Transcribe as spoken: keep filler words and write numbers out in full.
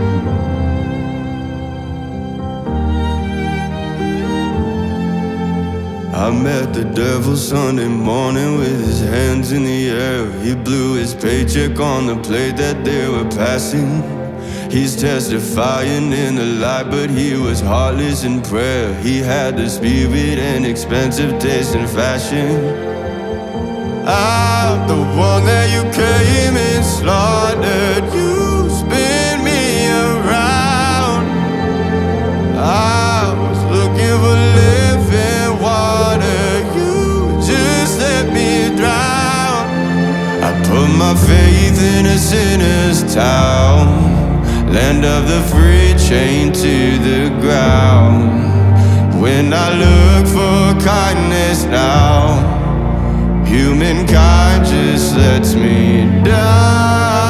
I met the devil Sunday morning with his hands in the air. He blew his paycheck on the plate that they were passing. He's testifying in the light, but he was heartless in prayer. He had the spirit and expensive taste in fashion. I'm the one that you came and slaughtered. You spin me around. I was looking for living water. You just let me drown. I put my faith in a sinner's town, land of the free, chained to the ground. When I look for kindness now, humankind just lets me down.